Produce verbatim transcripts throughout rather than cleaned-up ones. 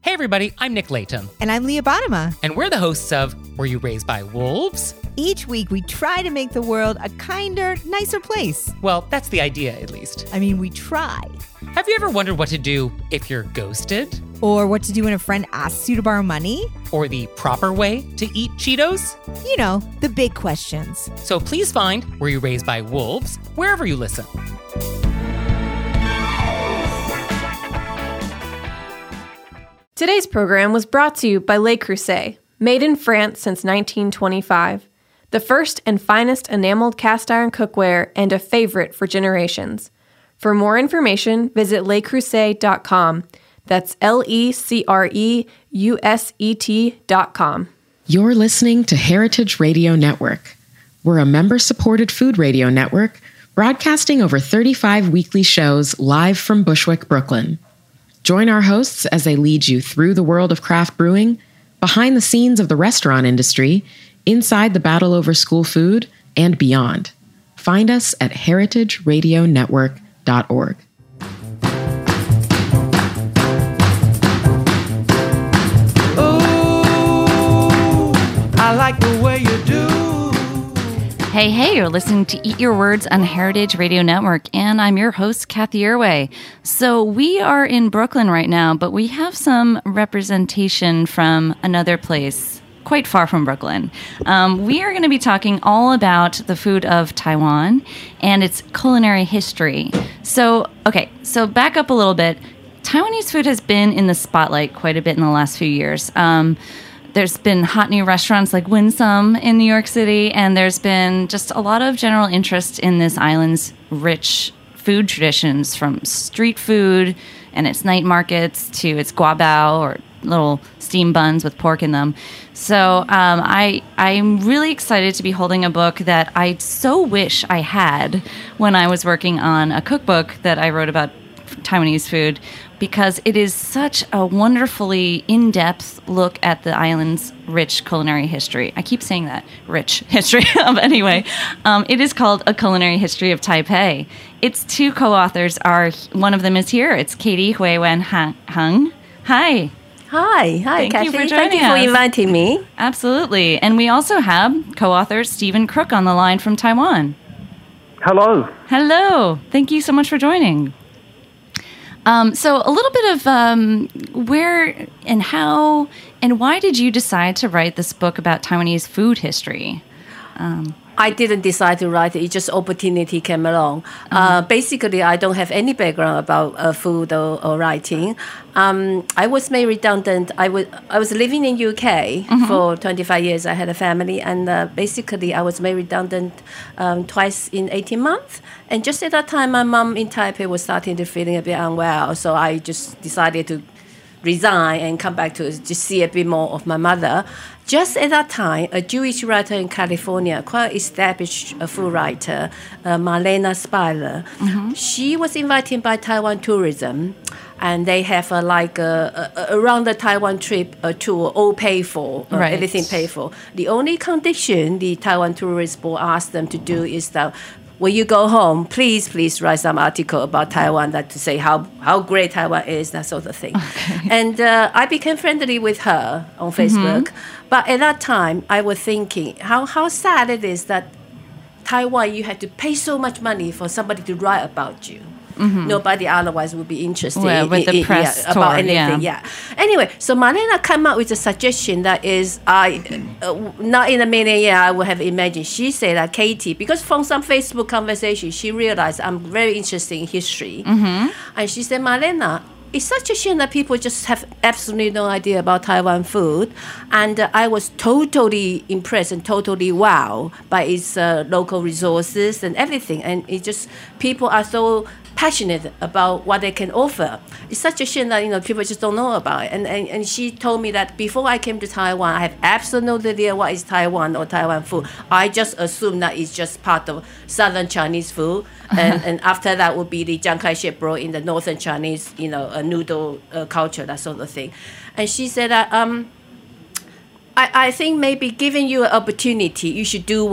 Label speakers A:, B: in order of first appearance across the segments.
A: Hey everybody, I'm Nick Latham.
B: And I'm Leah Bottima.
A: And we're the hosts of Were You Raised by Wolves?
B: Each week we try to make the world a kinder, nicer place.
A: Well, that's the idea, at least.
B: I mean, we try.
A: Have you ever wondered what to do if you're ghosted?
B: Or what to do when a friend asks you to borrow money?
A: Or the proper way to eat Cheetos?
B: You know, the big questions.
A: So please find Were You Raised by Wolves wherever you listen.
C: Today's program was brought to you by Le Creuset, made in France since nineteen twenty-five. The first and finest enameled cast iron cookware and a favorite for generations. For more information, visit le creuset dot com. That's L E C R E U S E T dot com.
D: You're listening to Heritage Radio Network. We're a member-supported food radio network broadcasting over thirty-five weekly shows live from Bushwick, Brooklyn. Join our hosts as they lead you through the world of craft brewing, behind the scenes of the restaurant industry, inside the battle over school food, and beyond. Find us at heritage radio network dot org.
E: Oh, I like the way you do.
F: Hey, hey, you're listening to Eat Your Words on Heritage Radio Network, and I'm your host, Kathy Irway. So we are in Brooklyn right now, but we have some representation from another place quite far from Brooklyn. Um, we are going to be talking all about the food of Taiwan and its culinary history. So, okay, so back up a little bit. Taiwanese food has been in the spotlight quite a bit in the last few years. Um, There's been hot new restaurants like Winsome in New York City, and there's been just a lot of general interest in this island's rich food traditions, from street food and its night markets to its guabao, or little steam buns with pork in them. So um, I, I'm really excited to be holding a book that I so wish I had when I was working on a cookbook that I wrote about Taiwanese food, because it is such a wonderfully in-depth look at the island's rich culinary history. I keep saying that, rich history. But anyway, um, it is called A Culinary History of Taipei. Its two co-authors are, one of them is here. It's Katie Hui Wen Hung. Hi.
G: Hi. Hi,
F: Thank
G: Kathy.
F: you for joining
G: Thank you for
F: us.
G: inviting me.
F: Absolutely. And we also have co-author Stephen Crook on the line from Taiwan.
H: Hello.
F: Hello. Thank you so much for joining. Um, so a little bit of um, where and how and why did you decide to write this book about Taiwanese food history? Um,
G: I didn't decide to write it. It just opportunity came along. Uh-huh. Uh, basically, I don't have any background about uh, food or, or writing. Um, I was made redundant. I was I was living in U K uh-huh. for twenty-five years. I had a family, and uh, basically I was made redundant um, twice in eighteen months. And just at that time, my mom in Taipei was starting to feeling a bit unwell. So I just decided to resign and come back to just see a bit more of my mother. Just at that time, a Jewish writer in California, quite established uh, food writer, uh, Marlena Speiler, mm-hmm. she was invited by Taiwan Tourism, and they have uh, like a, a, around the Taiwan trip a tour, all paid for, uh,
F: right.
G: everything paid for. The only condition the Taiwan Tourist Board asked them to do is that when you go home, please, please write some article about Taiwan, that to say how, how great Taiwan is, that sort of thing.
F: Okay.
G: And uh, I became friendly with her on Facebook. Mm-hmm. But at that time, I was thinking how, how sad it is that Taiwan, you had to pay so much money for somebody to write about you. Mm-hmm. Nobody otherwise would be interested
F: well, with
G: in,
F: the
G: in,
F: press
G: yeah,
F: tour,
G: about anything.
F: Yeah.
G: yeah. Anyway, so Marlena came up with a suggestion that is, I uh, not in a million years I would have imagined. She said that Katie, because from some Facebook conversation, she realized I'm very interested in history, mm-hmm. and she said, Marlena, it's such a shame that people just have absolutely no idea about Taiwan food. And uh, I was totally impressed and totally wowed by its uh, local resources and everything. And it just, people are so passionate about what they can offer. It's such a shame that, you know, people just don't know about it. And, and and she told me that before I came to Taiwan, I have absolutely no idea what is Taiwan or Taiwan food. I just assumed that it's just part of Southern Chinese food. And, and after that would be the Chiang Kai-shek brought in the Northern Chinese, you know, a noodle uh, culture, that sort of thing. And she said that, um, I, I think maybe giving you an opportunity, you should do one.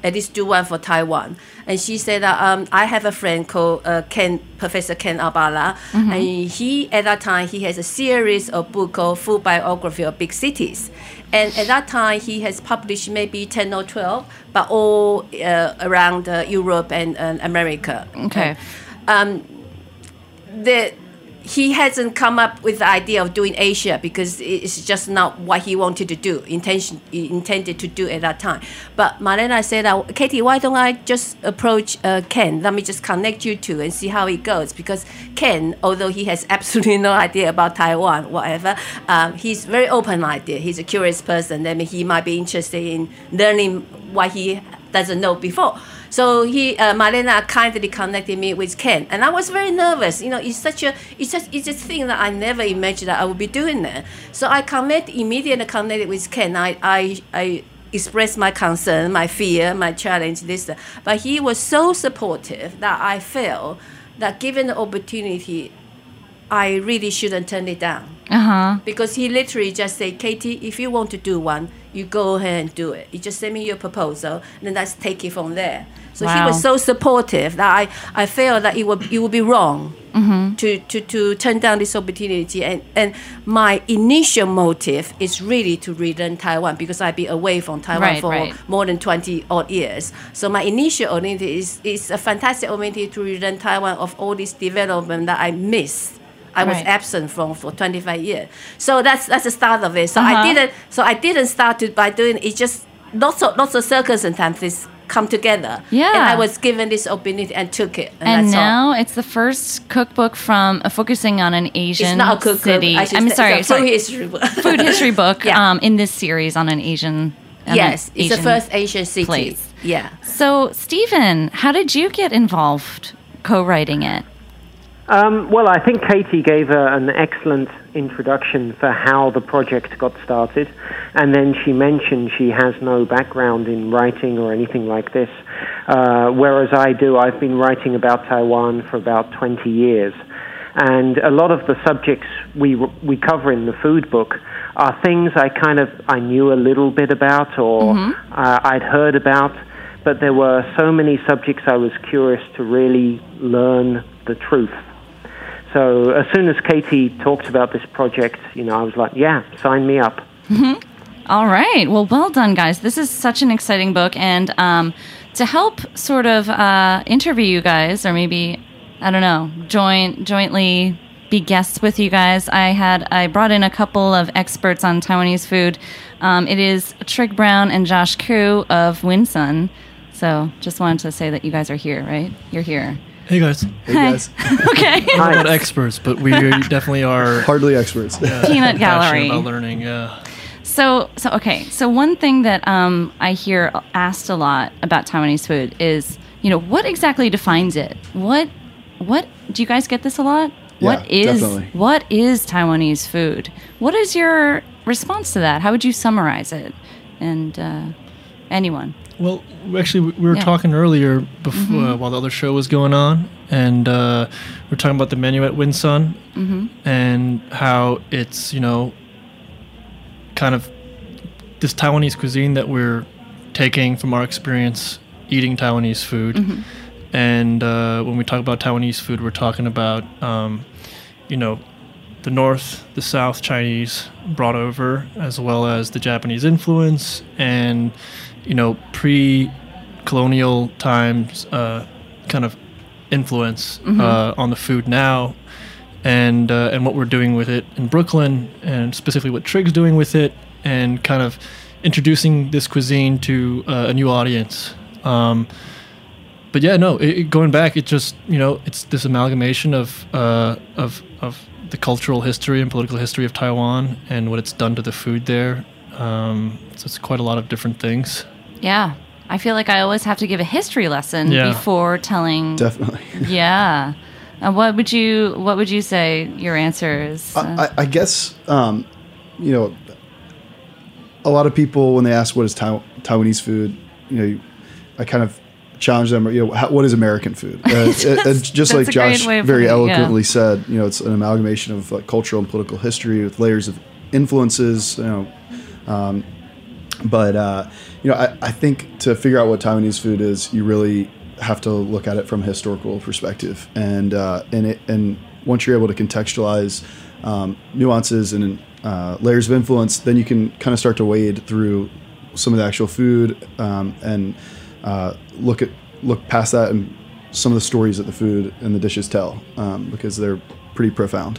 G: at least do one for Taiwan. And she said that um, I have a friend called uh, Ken, Professor Ken Albala, mm-hmm. and he at that time he has a series of book called Food Biography of Big Cities, and at that time he has published maybe ten or twelve, but all uh, around uh, Europe and, and America.
F: Okay.
G: And, um, the he hasn't come up with the idea of doing Asia because it's just not what he wanted to do, intention he intended to do at that time. But Marlena said, uh, Katie, why don't I just approach uh, Ken? Let me just connect you two and see how it goes. Because Ken, although he has absolutely no idea about Taiwan, whatever, um, he's very open-minded. He's a curious person. I mean, he might be interested in learning what he doesn't know before. So he, uh, Marlena kindly connected me with Ken, and I was very nervous. You know, it's such a, it's just, it's a thing that I never imagined that I would be doing that. So I connect immediately connected with Ken. I, I, I expressed my concern, my fear, my challenge, this, that. But he was so supportive that I felt that given the opportunity, I really shouldn't turn it down.
F: Uh-huh.
G: Because he literally just said, Katie, if you want to do one, you go ahead and do it. You just send me your proposal, and then let's take it from there. So
F: wow.
G: he was so supportive that I, I felt that it would it would be wrong mm-hmm. to, to, to turn down this opportunity. And, and my initial motive is really to relearn Taiwan because I've been away from Taiwan
F: right,
G: for
F: right.
G: more than twenty odd years. So my initial opportunity is, is a fantastic opportunity to relearn Taiwan of all this development that I missed. I was
F: right.
G: absent from for twenty-five years. So that's that's the start of it. So
F: uh-huh.
G: I didn't so I didn't start it by doing it. Just lots of lots of circumstances come together.
F: Yeah.
G: And I was given this opportunity and took it. And,
F: and
G: that's
F: now
G: all.
F: it's the first cookbook from uh, focusing on an Asian
G: it's not a cookbook.
F: city.
G: I should
F: I'm
G: say
F: sorry,
G: it's a
F: sorry.
G: food history book.
F: Food history book
G: Yeah.
F: um, in this series on an Asian on
G: Yes,
F: an
G: it's
F: Asian
G: the first Asian city.
F: place.
G: Yeah.
F: So, Stephen, how did you get involved co-writing it?
H: Um, well, I think Katie gave a, an excellent introduction for how the project got started, and then she mentioned she has no background in writing or anything like this, uh, whereas I do. I've been writing about Taiwan for about twenty years, and a lot of the subjects we we cover in the food book are things I kind of I knew a little bit about or mm-hmm. uh, I'd heard about, but there were so many subjects I was curious to really learn the truth. So as soon as Katie talked about this project, you know, I was like, yeah, sign me up.
F: Mm-hmm. All right. Well, well done, guys. This is such an exciting book. And um, to help sort of uh, interview you guys, or maybe, I don't know, join jointly be guests with you guys, I had I brought in a couple of experts on Taiwanese food. Um, it is Trig Brown and Josh Koo of Winsun. So just wanted to say that you guys are here, right? You're here.
I: Hey guys.
J: Hey guys.
F: Okay.
I: We're not experts, but we definitely are
J: hardly experts.
I: Yeah,
F: Peanut gallery.
I: About learning, yeah.
F: So, so okay. So one thing that um, I hear asked a lot about Taiwanese food is, you know, what exactly defines it? What, what? Do you guys get this a lot?
J: Yeah,
F: what is
J: definitely.
F: what is Taiwanese food? What is your response to that? How would you summarize it? And uh, anyone?
I: Well, actually, we were
F: Yeah.
I: talking earlier before
F: Mm-hmm.
I: uh, while the other show was going on, and uh, we were talking about the menu at Winsun
F: Mm-hmm.
I: and how it's, you know, kind of this Taiwanese cuisine that we're taking from our experience eating Taiwanese food.
F: Mm-hmm.
I: And uh, when we talk about Taiwanese food, we're talking about, um, you know, the North, the South Chinese brought over, as well as the Japanese influence and, you know, pre-colonial times uh, kind of influence
F: Mm-hmm.
I: uh, on the food now, and uh, and what we're doing with it in Brooklyn, and specifically what Trig's doing with it, and kind of introducing this cuisine to uh, a new audience. Um, but yeah, no, it, it, going back, it just, you know, it's this amalgamation of uh, of of the cultural history and political history of Taiwan and what it's done to the food there. Um, so it's quite a lot of different things.
F: Yeah. I feel like I always have to give a history lesson
I: Yeah.
F: before telling.
J: Definitely.
F: Yeah. Uh, what would you What would you say your answer is? Uh,
J: I, I guess, um, you know, a lot of people, when they ask what is Tai- Taiwanese food, you know, I kind of challenge them, you know, how, what is American food? Uh, it, it, just like
F: That's a great
J: Josh
F: way of
J: very
F: putting it, yeah.
J: eloquently said, you know, it's an amalgamation of uh, cultural and political history with layers of influences, you know, um, But uh, you know, I, I think to figure out what Taiwanese food is, you really have to look at it from a historical perspective, and uh, and it and once you're able to contextualize um, nuances and uh, layers of influence, then you can kind of start to wade through some of the actual food um, and uh, look at look past that and some of the stories that the food and the dishes tell, um, because they're pretty profound.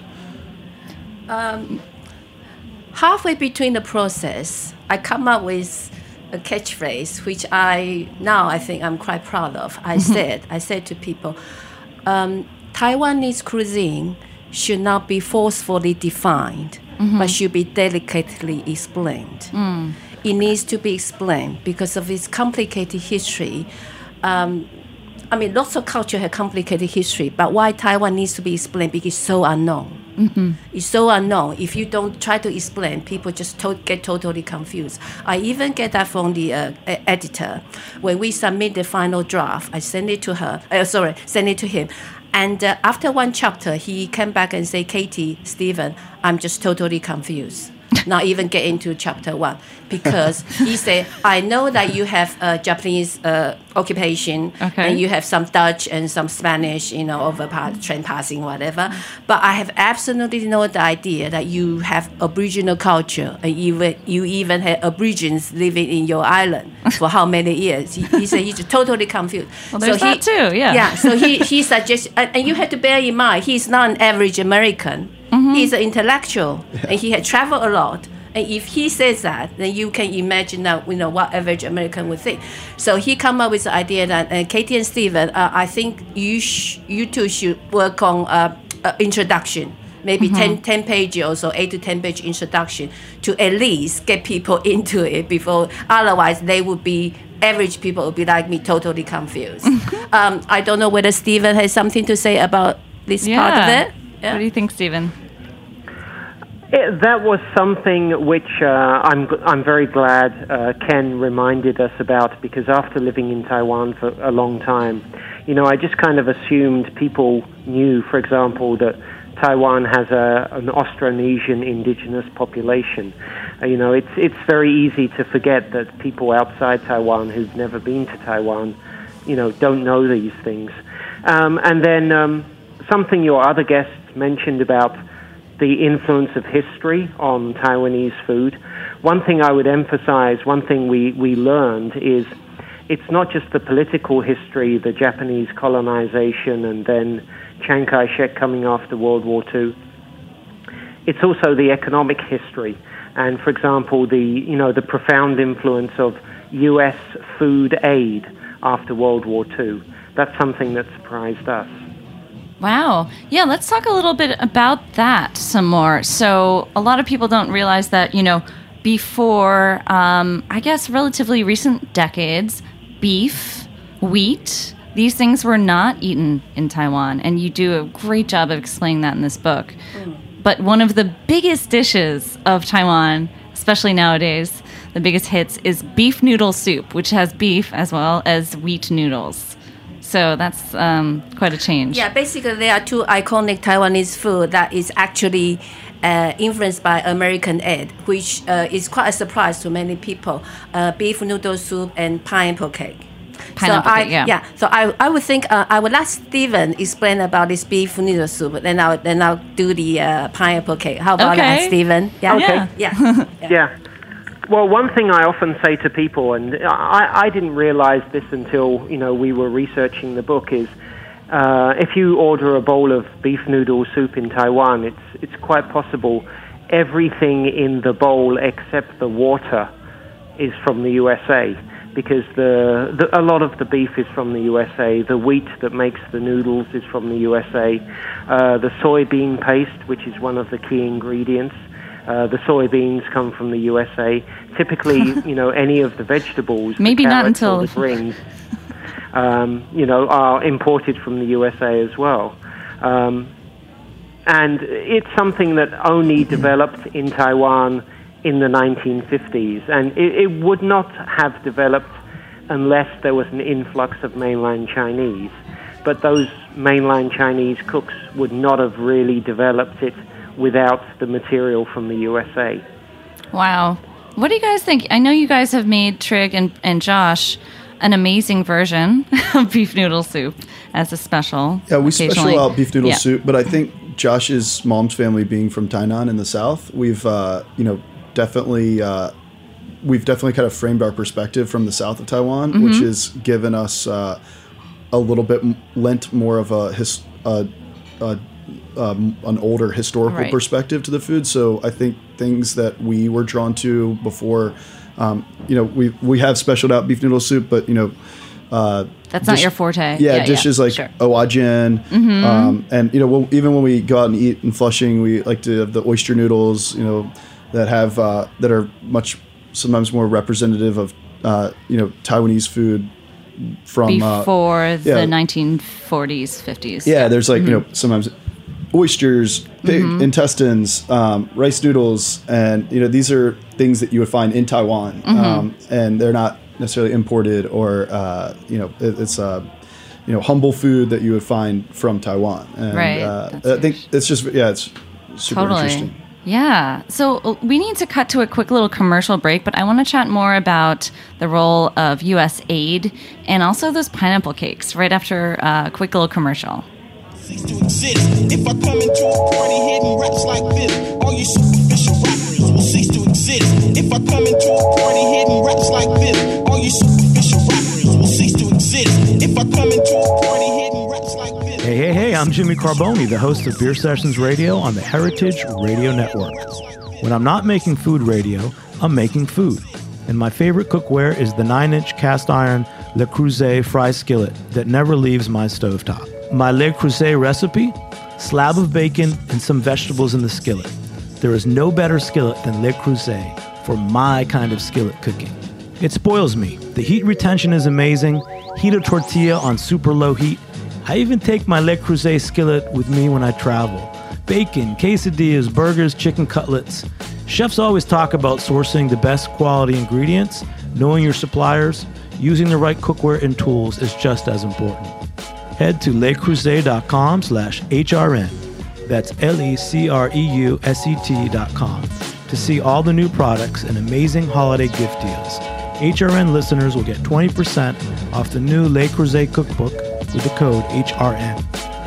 G: Um, halfway between the process, I come up with a catchphrase, which I now I think I'm quite proud of. I said, I said to people, um, Taiwanese cuisine should not be forcefully defined, mm-hmm. but should be delicately explained. Mm. It needs to be explained because of its complicated history. Um, I mean, lots of culture have complicated history, but why Taiwan needs to be explained because it's so unknown. Mm-hmm. It's so unknown. If you don't try to explain, people just to- get totally confused. I even get that from the uh, editor. When we submit the final draft, I send it to her. Uh, sorry, send it to him. And uh, after one chapter, he came back and said, Katie, Stephen, I'm just totally confused. Not even get into chapter one, because he said, I know that you have a Japanese uh, occupation, okay. and you have some Dutch and some Spanish, you know, over pa- train passing, whatever. But I have absolutely no idea that you have Aboriginal culture, and even you even had Aborigines living in your island for how many years? He, he said he's totally confused.
F: Well, there's
G: so he,
F: that too, yeah.
G: Yeah. So he he suggests, and, and you have to bear in mind, he's not an average American. Mm-hmm. He's an intellectual, yeah. and he had traveled a lot. And if he says that, then you can imagine that, you know, what average American would think. So he come up with the idea that, uh, Katie and Stephen, uh, I think you sh- you two should work on uh, uh, introduction, maybe mm-hmm. ten, ten pages or so, eight to ten page introduction, to at least get people into it before. Otherwise, they would be average people would be like me, totally confused. um, I don't know whether Stephen has something to say about this
F: yeah.
G: part of it. Yeah.
F: What do you think, Stephen?
H: It, that was something which uh, I'm I'm very glad uh, Ken reminded us about, because after living in Taiwan for a long time, you know, I just kind of assumed people knew, for example, that Taiwan has a, an Austronesian indigenous population. Uh, you know, it's it's very easy to forget that people outside Taiwan who've never been to Taiwan, you know, don't know these things. Um, and then um, something your other guests mentioned about the influence of history on Taiwanese food. One thing I would emphasize, one thing we, we learned is it's not just the political history, the Japanese colonization and then Chiang Kai-shek coming after World War Two. It's also the economic history. And for example, the, you know, the profound influence of U S food aid after World War Two. That's something that surprised us.
F: Wow. Yeah, let's talk a little bit about that some more. So a lot of people don't realize that, you know, before, um, I guess, relatively recent decades, beef, wheat, these things were not eaten in Taiwan. And you do a great job of explaining that in this book. Mm. But one of the biggest dishes of Taiwan, especially nowadays, the biggest hits is beef noodle soup, which has beef as well as wheat noodles. So that's um, quite a change.
G: Yeah, basically there are two iconic Taiwanese food that is actually uh, influenced by American aid, which uh, is quite a surprise to many people. Uh, beef noodle soup and pineapple cake.
F: Pineapple
G: so
F: cake,
G: I,
F: yeah.
G: Yeah, so I, I would think, uh, I would let Stephen explain about this beef noodle soup, then I'll, then I'll do the uh, pineapple cake. How about
F: okay.
G: that, Stephen? Yeah.
H: Okay.
G: Yeah. yeah.
H: yeah. yeah. Well, one thing I often say to people, and I, I didn't realize this until, you know, we were researching the book, is uh, if you order a bowl of beef noodle soup in Taiwan, it's it's quite possible everything in the bowl except the water is from the U S A, because the, the a lot of the beef is from the U S A, the wheat that makes the noodles is from the U S A, uh, the soybean paste, which is one of the key ingredients. Uh, the soybeans come from the U S A. Typically, you know, any of the vegetables,
F: maybe
H: the
F: not until
H: the greens, um, you know, are imported from the U S A as well. Um, and it's something that only developed in Taiwan in the nineteen fifties, and it, it would not have developed unless there was an influx of mainland Chinese. But those mainland Chinese cooks would not have really developed it without the material from the U S A.
F: Wow. What do you guys think? I know you guys have made, Trig and, and Josh, an amazing version of beef noodle soup as a special.
J: Yeah, we special out beef noodle
F: yeah.
J: soup, but I think Josh's mom's family being from Tainan in the south, we've uh, you know definitely uh, we've definitely kind of framed our perspective from the south of Taiwan, mm-hmm. which has given us uh, a little bit lent more of a his uh, uh, um, an older historical
F: right.
J: perspective to the food. So I think things that we were drawn to before, um, you know, we we have specialed out beef noodle soup, but you know. Uh,
F: That's
J: dish,
F: not your forte.
J: Yeah,
F: yeah
J: dishes
F: yeah,
J: like
F: sure.
J: owajian,
F: mm-hmm.
J: um, and you know, we'll, even when we go out and eat in Flushing, we like to have the oyster noodles, you know, that have uh, that are much sometimes more representative of uh, you know Taiwanese food from
F: before
J: uh,
F: the
J: yeah.
F: nineteen forties, fifties.
J: Yeah, there's like
F: mm-hmm.
J: you know sometimes oysters, pig
F: mm-hmm.
J: intestines, um, rice noodles, and you know these are things that you would find in Taiwan,
F: mm-hmm.
J: um, and they're not necessarily imported or uh, you know it, it's a uh, you know humble food that you would find from Taiwan. And,
F: right.
J: Uh, I think it's just yeah, it's super
F: totally.
J: interesting.
F: Yeah. So we need to cut to a quick little commercial break, but I want to chat more about the role of U S aid and also those pineapple cakes right after a quick little commercial.
K: Cease to exist. If I come into a party hitting raps like this, all you superficial rappers will cease to exist. If I come into a party hitting raps like this, all you superficial rappers will cease to exist. If I come into a party hitting raps like this.
L: Hey, hey, hey, I'm Jimmy Carboni, the host of Beer Sessions Radio on the Heritage Radio Network. When I'm not making food radio, I'm making food. And my favorite cookware is the nine-inch cast iron Le Creuset fry skillet that never leaves my stovetop. My Le Creuset recipe, slab of bacon and some vegetables in the skillet. There is no better skillet than Le Creuset for my kind of skillet cooking. It spoils me. The heat retention is amazing. Heat a tortilla on super low heat. I even take my Le Creuset skillet with me when I travel. Bacon, quesadillas, burgers, chicken cutlets. Chefs always talk about sourcing the best quality ingredients, knowing your suppliers, using the right cookware and tools is just as important. Head to lecreuset.com slash HRN. That's L E C R E U S E T dot com to see all the new products and amazing holiday gift deals. H R N listeners will get twenty percent off the new Le Creuset cookbook with the code H R N.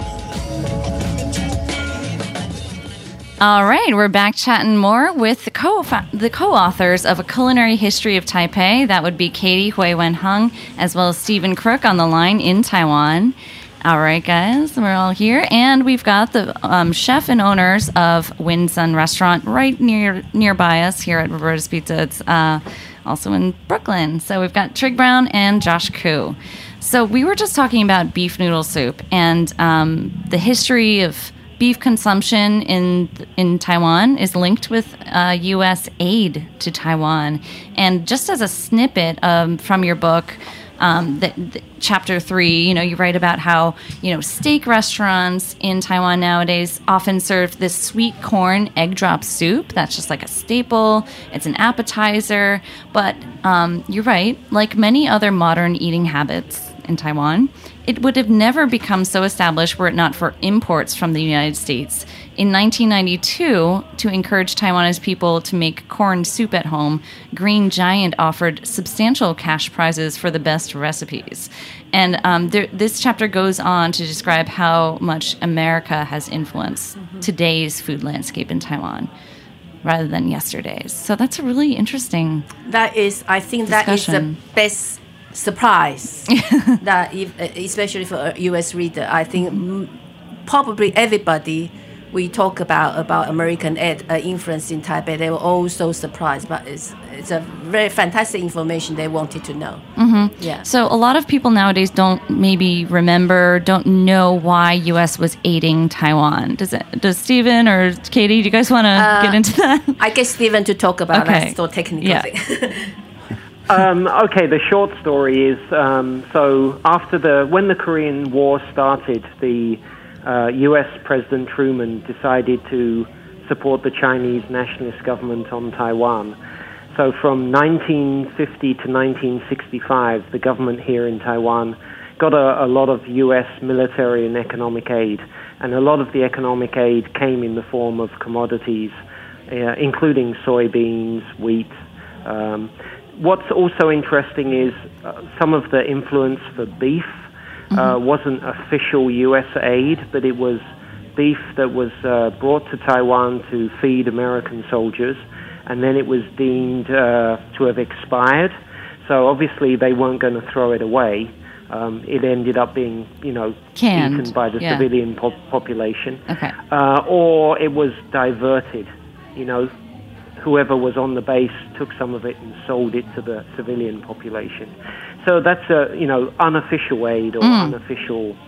F: All right, we're back chatting more with the co the co-authors of A Culinary History of Taipei. That would be Katie Hui Wen-hung, as well as Stephen Crook on the line in Taiwan. All right, guys, we're all here, and we've got the um, chef and owners of Wind Sun Restaurant right near nearby us here at Roberta's Pizza. It's uh, also in Brooklyn. So we've got Trig Brown and Josh Koo. So we were just talking about beef noodle soup and um, the history of beef consumption in in Taiwan is linked with uh, U S aid to Taiwan. And just as a snippet um, from your book, um, the, the chapter three, you know, you write about how, you know, steak restaurants in Taiwan nowadays often serve this sweet corn egg drop soup. That's just like a staple. It's an appetizer. But um, you're right, like many other modern eating habits in Taiwan, it would have never become so established were it not for imports from the United States. In nineteen ninety-two, to encourage Taiwanese people to make corn soup at home, Green Giant offered substantial cash prizes for the best recipes. And um, there, this chapter goes on to describe how much America has influenced mm-hmm. today's food landscape in Taiwan rather than yesterday's. So that's a really interesting
G: That is, I think discussion. That is the best surprise that if, especially for a U S reader. I think m- probably everybody we talk about about American ed, uh, influence in Taipei, they were all so surprised, but it's it's a very fantastic information they wanted to know.
F: Mm-hmm.
G: Yeah.
F: So a lot of people nowadays don't maybe remember, don't know why U S was aiding Taiwan. Does it? Does Stephen or Katie, do you guys want to uh, get into that?
G: I guess Stephen to talk about
F: okay.
G: that so technical
F: yeah.
G: thing.
H: um, okay, the short story is um, so after the when the Korean War started, the uh, U S President Truman decided to support the Chinese nationalist government on Taiwan. So from nineteen fifty to nineteen sixty-five, the government here in Taiwan got a, a lot of U S military and economic aid, and a lot of the economic aid came in the form of commodities, uh, including soybeans, wheat, Um, what's also interesting is uh, some of the influence for beef mm-hmm. uh, wasn't official U S aid, but it was beef that was uh, brought to Taiwan to feed American soldiers, and then it was deemed uh, to have expired. So obviously they weren't going to throw it away. Um, it ended up being, you know,
F: Canned.
H: eaten by the
F: yeah.
H: civilian po- population.
F: Okay.
H: Uh, or it was diverted. You know, whoever was on the base took some of it and sold it to the civilian population. So that's a, you know, unofficial aid or
F: Mm.
H: unofficial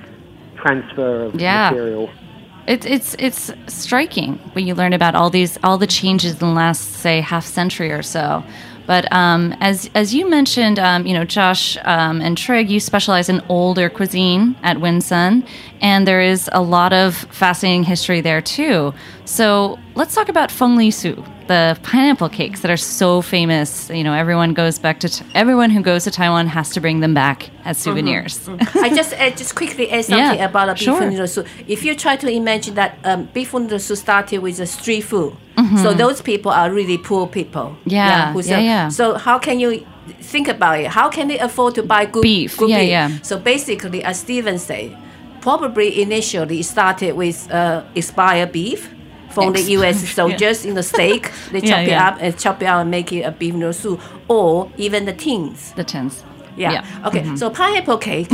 H: transfer of
F: Yeah.
H: material.
F: It's it's it's striking when you learn about all these all the changes in the last, say, half century or so. But um, as as you mentioned, um, you know, Josh um, and Trig, you specialize in older cuisine at Winsun, and there is a lot of fascinating history there too. So let's talk about feng li su, the pineapple cakes that are so famous. You know, everyone goes back to t- everyone who goes to Taiwan has to bring them back as souvenirs.
G: Mm-hmm. Mm-hmm. I just uh, just quickly add something
F: Yeah,
G: about a beef
F: sure.
G: noodle soup. If you try to imagine that um, beef noodle soup started with a street food,
F: Mhm.
G: so those people are really poor people.
F: Yeah,
G: who
F: yeah,
G: sell-
F: yeah.
G: So how can you think about it? How can they afford to buy good
F: Beef,
G: Good
F: yeah,
G: beef?
F: yeah.
G: So basically, as Steven said, probably initially it started with uh, expired beef from the U S soldiers in the steak. They
F: Yeah,
G: chop
F: yeah.
G: it up and chop it out and make it a beef noodle soup, or even the tins.
F: The tins.
G: Yeah.
F: Yeah.
G: Okay.
F: Mhm.
G: So pineapple cake.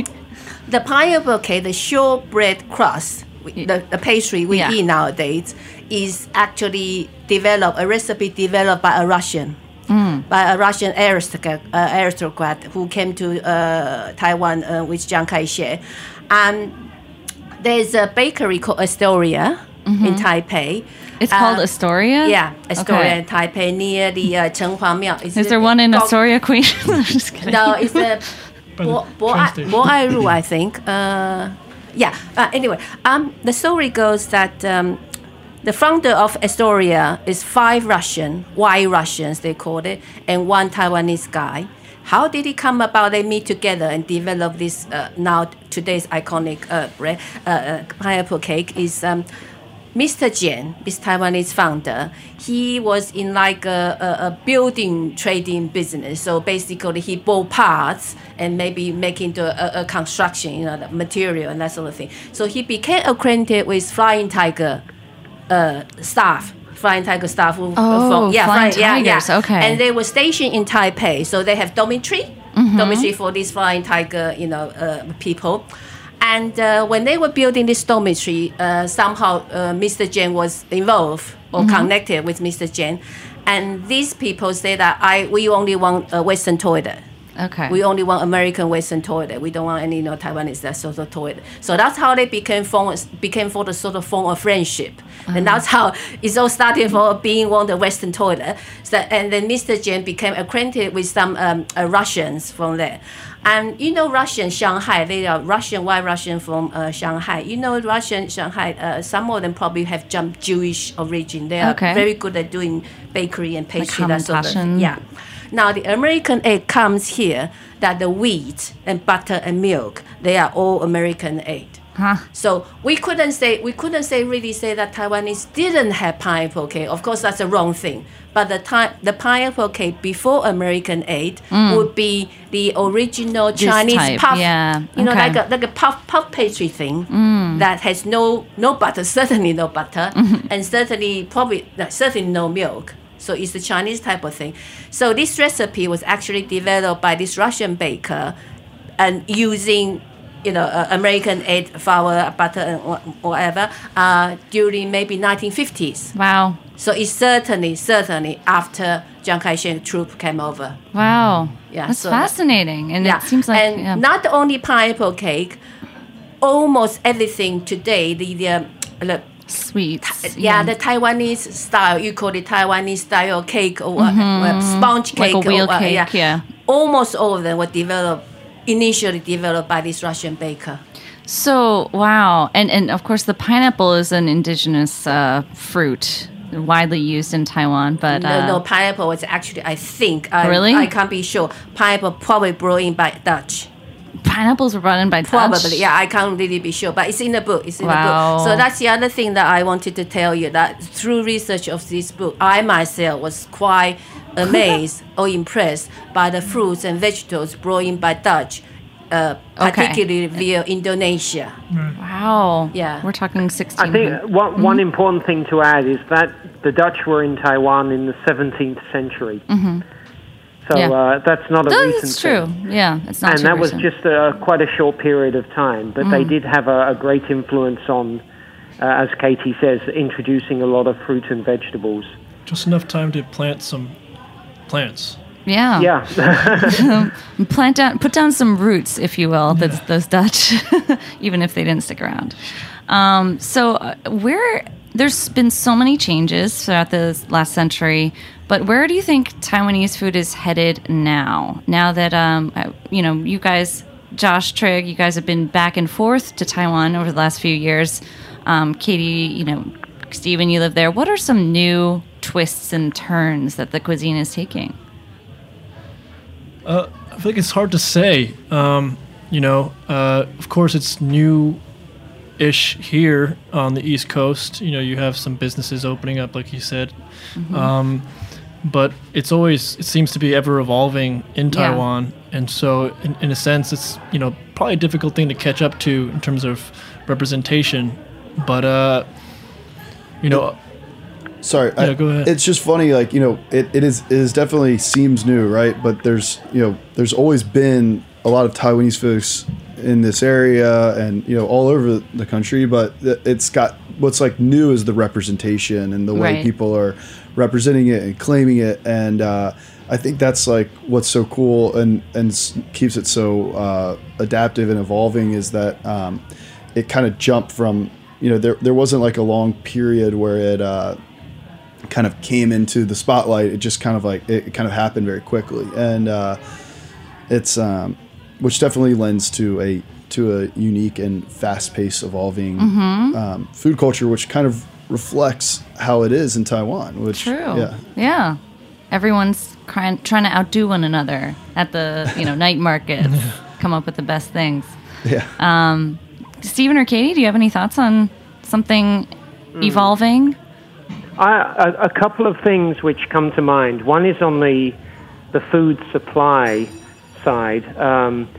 G: The pineapple cake, the shortbread crust, we- the, the pastry we
F: Yeah.
G: eat nowadays, is actually developed, a recipe developed by a Russian,
F: Mm.
G: by a Russian aristocrat, uh, aristocrat who came to uh, Taiwan uh, with Chiang Kai-shek. And there's a bakery called Astoria in Taipei.
F: It's
G: Uh,
F: called Astoria?
G: Yeah, Astoria
F: Okay.
G: in Taipei near the uh, Chenghua Miao.
F: Is there one in Astoria, Queen? I'm just kidding.
G: No, it's the
I: By the
G: Bo Bo
I: train station.
G: Bo Ai Ru, I think. Uh, yeah. Uh, anyway, um, the story goes that um, the founder of Astoria is five Russian, white Russians they called it, and one Taiwanese guy. How did it come about? They meet together and develop this uh, now today's iconic uh, bread, uh, uh, pineapple cake. Is um, Mister Jian, this Taiwanese founder, he was in like a, a, a building trading business. So basically, he bought parts and maybe make into a, a construction, you know, the material and that sort of thing. So he became acquainted with Flying Tiger uh, staff. Flying Tiger staff. Who,
F: Oh,
G: from, yeah,
F: Flying
G: yeah, yeah.
F: Tigers, okay.
G: And they were stationed in Taipei, so they have dormitory,
F: Mhm.
G: dormitory for these Flying Tiger, you know, uh, people. And uh, when they were building this dormitory, uh, somehow uh, Mister Jian was involved or
F: Mhm.
G: connected with Mister Jian. And these people say that I we only want a Western toilet.
F: Okay.
G: We only want American Western toilet. We don't want any, you know, Taiwanese that sort of toilet. So that's how they became form, became for the sort of form of friendship,
F: Uh-huh.
G: and that's how it's all started for being one of the Western toilet. So, and then Mister Jian became acquainted with some um, uh, Russians from there, and you know Russian Shanghai. They are Russian, white Russian from uh, Shanghai. You know Russian Shanghai. Uh, some of them probably have some Jewish origin. They are
F: Okay.
G: very good at doing bakery and pastry. that sort of thing.
F: Hamantaschen.
G: Yeah. Now the American aid comes here that the wheat and butter and milk, they are all American aid.
F: Huh.
G: So we couldn't say we couldn't say really say that Taiwanese didn't have pineapple cake. Of course, that's a wrong thing. But the time the pineapple cake before American aid
F: Mm.
G: would be the original
F: This
G: Chinese
F: type,
G: puff.
F: yeah,
G: You know,
F: okay.
G: like a like a puff puff pastry thing
F: Mm.
G: that has no no butter, certainly no butter,
F: Mhm.
G: and certainly probably certainly no milk. So it's the Chinese type of thing. So this recipe was actually developed by this Russian baker, and using, you know, uh, American aid flour, butter, and wha- whatever uh, during maybe nineteen fifties.
F: Wow.
G: So it's certainly certainly after Chiang Kai-shek troop came over.
F: Wow.
G: Yeah,
F: That's
G: so that-
F: fascinating. And
G: yeah,
F: it seems like
G: and
F: yeah.
G: not only pineapple cake, almost everything today the the, um, the
F: sweets.
G: yeah, the Taiwanese style, you call it Taiwanese style cake or what,
F: Mhm.
G: uh, sponge
F: Like
G: cake.
F: a wheel
G: or, what,
F: cake, yeah.
G: Almost all of them were developed, initially developed by this Russian baker.
F: So wow, and and of course the pineapple is an indigenous uh, fruit, widely used in Taiwan. But
G: no,
F: uh,
G: no, pineapple was actually, I think, I,
F: Really?
G: I can't be sure. Pineapple probably brought in by Dutch.
F: pineapples were brought in by Dutch?
G: Probably, yeah, I can't really be sure, but it's in the book. It's in
F: Wow.
G: the book. So that's the other thing that I wanted to tell you, that through research of this book, I myself was quite amazed or impressed by the fruits and vegetables brought in by Dutch, uh,
F: Okay.
G: particularly via Indonesia.
F: Wow.
G: Yeah.
F: We're talking sixteen.
H: I think one, one important thing to add is that the Dutch were in Taiwan in the seventeenth century.
F: Mm-hmm.
H: So
F: Yeah.
H: uh, that's not a
F: No,
H: recent
F: it's true.
H: thing.
F: Yeah, it's not
H: and
F: too
H: that
F: recent.
H: was just a, quite a short period of time. But they
F: Mm.
H: did have a, a great influence on, uh, as Katie says, introducing a lot of fruit and vegetables.
I: Just enough time to plant some plants.
F: Yeah.
H: Yeah.
F: Plant down, put down some roots, if you will, those, those Dutch, even if they didn't stick around. Um, so uh, where, there's been so many changes throughout the last century, but where do you think Taiwanese food is headed now? Now that, um, uh, you know, you guys, Josh, Trig, you guys have been back and forth to Taiwan over the last few years. Um, Katie, you know, Stephen, you live there. What are some new twists and turns that the cuisine is taking?
I: Uh, I feel like it's hard to say. Um, you know, uh, of course, it's new-ish here on the East Coast. You know, you have some businesses opening up, like you said.
F: Mhm.
I: Um, but it's always, it seems to be ever evolving in
F: Yeah.
I: Taiwan. And so, in, in a sense, it's, you know, probably a difficult thing to catch up to in terms of representation. But, uh, you know...
J: Sorry,
I: Yeah,
J: I,
I: go ahead.
J: It's just funny, like you know, it, it is it is definitely seems new, right? But there's you know, there's always been a lot of Taiwanese folks in this area, and you know, all over the country. But it's got what's like new is the representation and the way
F: Right.
J: people are representing it and claiming it, and uh, I think that's like what's so cool and and s- keeps it so uh, adaptive and evolving is that um, it kind of jumped from you know there there wasn't like a long period where it. Uh, kind of came into the spotlight. It just kind of like it, it kind of happened very quickly, and uh, it's um, which definitely lends to a to a unique and fast-paced, evolving
F: Mhm.
J: um, food culture, which kind of reflects how it is in Taiwan. Which
F: True.
J: yeah,
F: Yeah. Everyone's trying trying to outdo one another at the you know night markets. Come up with the best things.
J: yeah.
F: Um, Stephen or Katie, do you have any thoughts on something
H: Mm.
F: evolving?
H: I, a, a couple of things which come to mind. One is on the the food supply side. Um,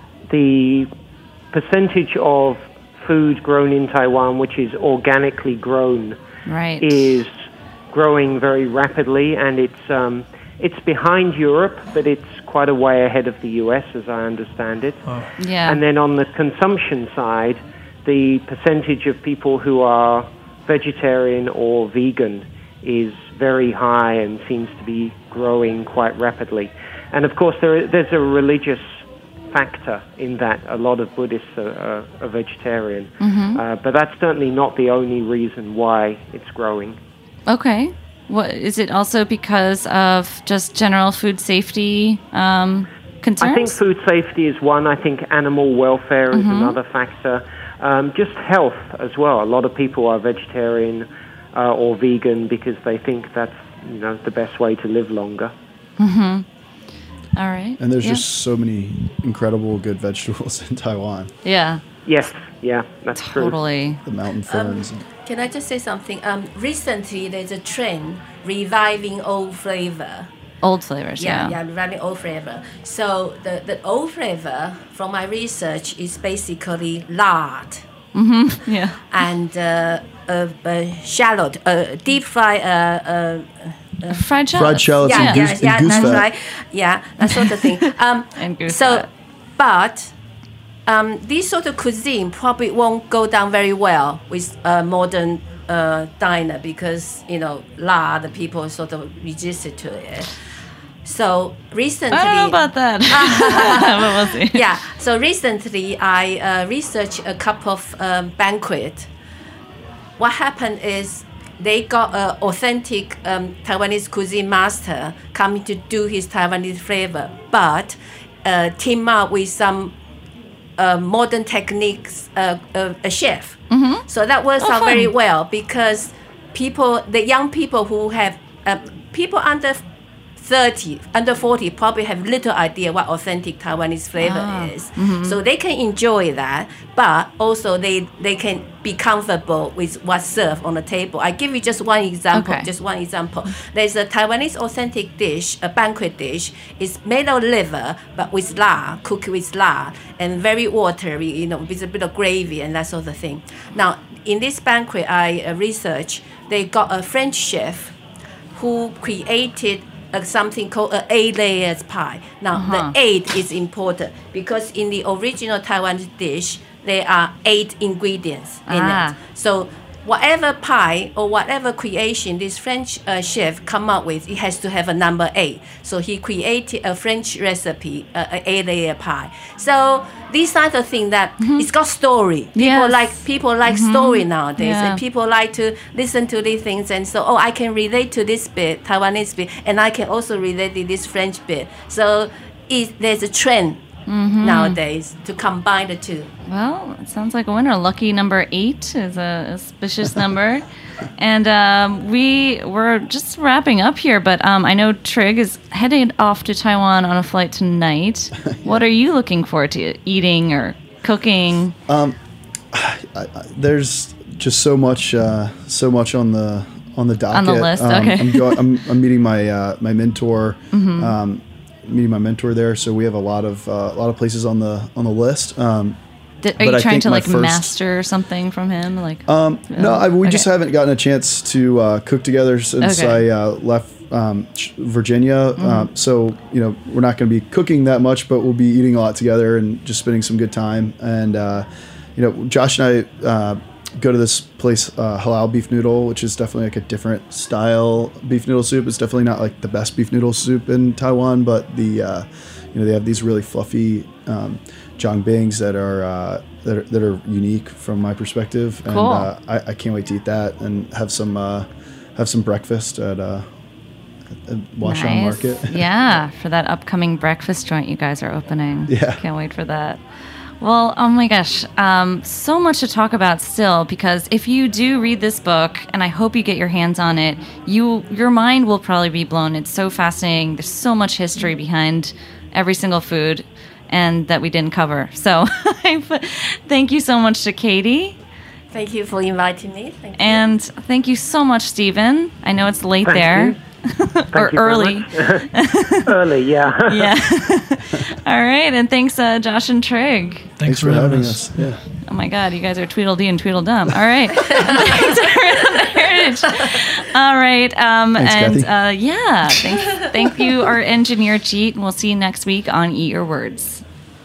H: the percentage of food grown in Taiwan, which is organically grown,
F: Right.
H: is growing very rapidly, and it's um, it's behind Europe, but it's quite a way ahead of the U S, as I understand it.
F: Yeah.
H: And then on the consumption side, the percentage of people who are vegetarian or vegan is very high and seems to be growing quite rapidly. And of course, there, there's a religious factor in that. A lot of Buddhists are, are, are vegetarian.
F: Mhm.
H: Uh, but that's certainly not the only reason why it's growing.
F: Okay. What is it? Also because of just general food safety um, concerns?
H: I think food safety is one. I think animal welfare is
F: Mhm.
H: another factor. Um, just health as well. A lot of people are vegetarian uh, or vegan because they think that's you know the best way to live longer.
F: Mm-hmm. All right.
J: And there's
F: Yeah.
J: just so many incredible good vegetables in Taiwan.
F: Yeah.
H: Yes, yeah, that's true.
F: Totally.
J: The mountain ferns.
G: Um, can I just say something? Um, recently, there's a trend reviving old flavor.
F: Old flavors.
G: Yeah,
F: Yeah.
G: yeah, reviving old flavor. So the, the old flavor, from my research, is basically lard
F: Mm-hmm. Yeah.
G: and uh, uh, uh, shallot, uh, deep fry. Uh, uh, uh,
F: Fried shallots.
J: Fried shallots
G: yeah,
J: and
G: yeah,
J: goose,
G: yeah,
J: and goose
G: that's
J: fat.
G: right. Yeah, that sort of thing. Um,
F: And goose
G: so,
F: fat.
G: but um, this sort of cuisine probably won't go down very well with a modern uh, diner because you know, lard, the people sort of resisted to it. So recently,
F: I don't know about that. But we'll see.
G: yeah. So recently, I uh, researched a couple of um, banquet. What happened is they got an authentic um, Taiwanese cuisine master coming to do his Taiwanese flavor, but uh, team up with some uh, modern techniques, uh, uh, a chef.
F: Mm-hmm.
G: So that works
F: Oh,
G: out very
F: fun.
G: well because people, the young people who have uh, people under thirty, under forty probably have little idea what authentic Taiwanese flavor
F: Ah.
G: is.
F: Mhm.
G: So they can enjoy that, but also they, they can be comfortable with what's served on the table. I give you just one example,
F: Okay.
G: just one example. There's a Taiwanese authentic dish, a banquet dish. It's made of liver, but with lard, cooked with lard, and very watery, you know, with a bit of gravy and that sort of thing. Now, in this banquet I uh, researched, they got a French chef who created uh, something called an eight layers pie. Now,
F: Uh-huh.
G: the eight is important because in the original Taiwanese dish, there are eight ingredients in
F: Ah.
G: it. So whatever pie or whatever creation this French uh, chef come up with, it has to have a number eight. So he created a French recipe, uh, an eight-layer pie. So these types of things that it's got story. People
F: Yes.
G: like people like story nowadays,
F: Yeah.
G: and people like to listen to these things. And so, oh, I can relate to this bit, Taiwanese bit, and I can also relate to this French bit. So it, there's a trend nowadays to combine the two.
F: Well, it sounds like a winner. Lucky number eight is a auspicious number. And um, we we're just wrapping up here, but um, I know Trig is heading off to Taiwan on a flight tonight. What are you looking forward to eating or cooking?
J: Um, I, I, there's just so much, uh, so much on the on the docket.
F: On the list,
J: Um,
F: okay.
J: I'm, go- I'm, I'm meeting my uh, my mentor.
F: Mhm.
J: Um, meeting my mentor there, so we have a lot of uh, a lot of places on the on the list. Um,
F: Did, are
J: but
F: you
J: I
F: trying
J: think
F: to
J: my
F: like
J: first-
F: master something from him? Like
J: Um, no, I, we
F: Okay.
J: just haven't gotten a chance to uh, cook together since
F: Okay.
J: I uh, left um, Ch- Virginia.
F: Mhm.
J: Um, so you know, we're not going to be cooking that much, but we'll be eating a lot together and just spending some good time. And uh, you know, Josh and I uh, go to this place, uh, Halal Beef Noodle, which is definitely like a different style beef noodle soup. It's definitely not like the best beef noodle soup in Taiwan, but the uh, you know, they have these really fluffy um, jongbings that are uh, that are, that are unique from my perspective, and
F: Cool.
J: uh, I, I can't wait to eat that and have some uh, have some breakfast at uh, at Washan Market.
F: Yeah, for that upcoming breakfast joint you guys are opening.
J: Yeah.
F: Can't wait for that. Well, oh my gosh, um, so much to talk about still, because if you do read this book, and I hope you get your hands on it, you your mind will probably be blown. It's so fascinating. There's so much history behind every single food and that we didn't cover. So thank you so much to Katie.
G: Thank you for inviting me. Thank you.
F: And thank you so much, Stephen. I know it's late
H: Thank
F: there.
H: you. Thank
F: or
H: you very
F: early.
H: much. Early, yeah.
F: Yeah. All right. And thanks, uh, Josh and Trig.
J: Thanks for having us. Yeah.
F: Oh my God, you guys are Tweedledee and Tweedledum. All right. Thanks for the heritage. All right. Um,
J: Thanks,
F: and
J: Kathy.
F: uh, yeah, thanks, thank you, our engineer, Jeet. And we'll see you next week on Eat Your Words.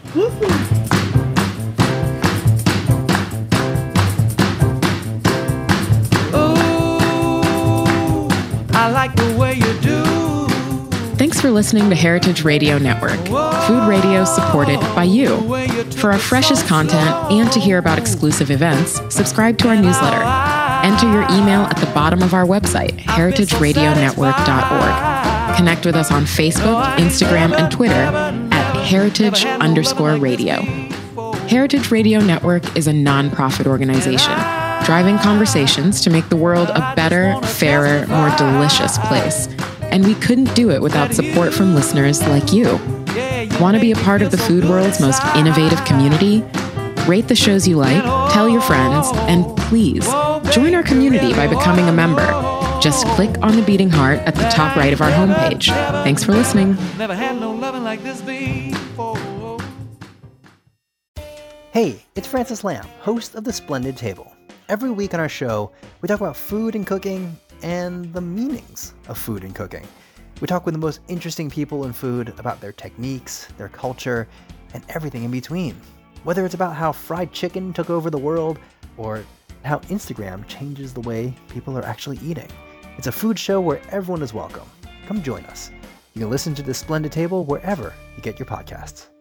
E: I like the way you do.
D: Thanks for listening to Heritage Radio Network, food radio supported by you. For our freshest content and to hear about exclusive events, subscribe to our newsletter. Enter your email at the bottom of our website, heritage radio network dot org. Connect with us on Facebook, Instagram, and Twitter at heritage underscore radio. Heritage Radio Network is a nonprofit organization driving conversations to make the world a better, fairer, more delicious place. And we couldn't do it without support from listeners like you. Want to be a part of the food world's most innovative community? Rate the shows you like, tell your friends, and please join our community by becoming a member. Just click on the beating heart at the top right of our homepage. Thanks for listening.
E: Never had no loving like this before.
M: Hey, it's Francis Lamb, host of The Splendid Table. Every week on our show, we talk about food and cooking and the meanings of food and cooking. We talk with the most interesting people in food about their techniques, their culture, and everything in between. Whether it's about how fried chicken took over the world or how Instagram changes the way people are actually eating. It's a food show where everyone is welcome. Come join us. You can listen to The Splendid Table wherever you get your podcasts.